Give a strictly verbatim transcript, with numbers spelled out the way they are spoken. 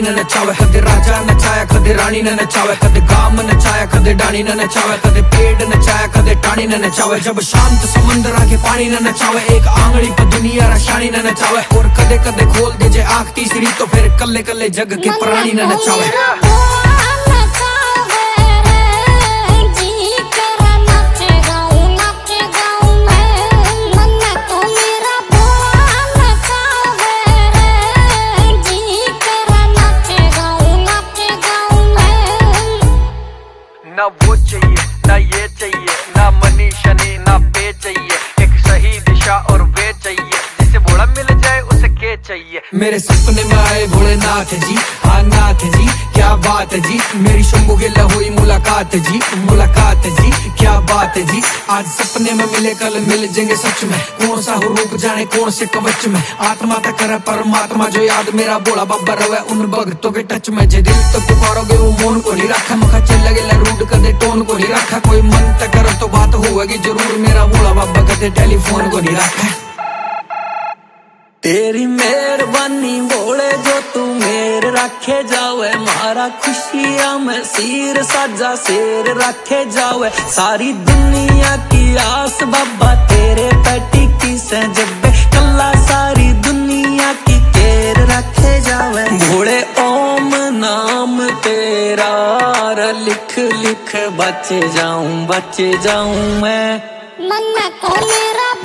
न नचावे, कदे राजा नचाया कदे रानी न नचावे, कदे गाम नचाया कदे डाणी न नचावे, कदे पेड़ नचाया कदे टाणी न नचावे। जब शांत समंदर आके पानी न नचावे, एक आंगली पे दुनिया राशानी न नचावे, और कदे कदे खोल दे जे आँख तीसरी तो फिर कल्ले कल्ले जग के प्राणी न नचावे। ना वो चाहिए ना ये चाहिए, ना मनी शनी ना पे चाहिए, एक सही दिशा और वे चाहिए, जिसे भोला मिल जाए उसे के चाहिए। मेरे सपने में आए भोलेनाथ जी, हाँ नाथ जी क्या बात है जी, मेरी शंभू गिल्ला हुई मुलाकात जी, मुलाकात जी क्या बात है जी। आज सपने में मिले कल मिल जाएंगे सच में, कौन सा हो रूप जाने कौन से कवच में, आत्मा तक करे परमात्मा जो याद मेरा बोला बाबा रवे उन भक्तों के टच में। जे दिल तो पुकारोगे वो मोन को नहीं रखा, मुखा चल लगे रूड कदे टोन को नहीं रखा, कोई मन तक करो तो बात होगी जरूर, मेरा बोला बाबा कदे टेलीफोन को नहीं रखा। तेरी मेहरबानी बोले जो तू मेरे रखे जावे, मारा खुशियां में सिर साजा शेर रखे जावे, सारी दुनिया की आस बाबा तेरे पैटी की से जब कल्ला सारी दुनिया की केर रखे जावे। भोले ओम नाम तेरा लिख लिख बचे जाऊं बचे जाऊं मैं, मन को मेरा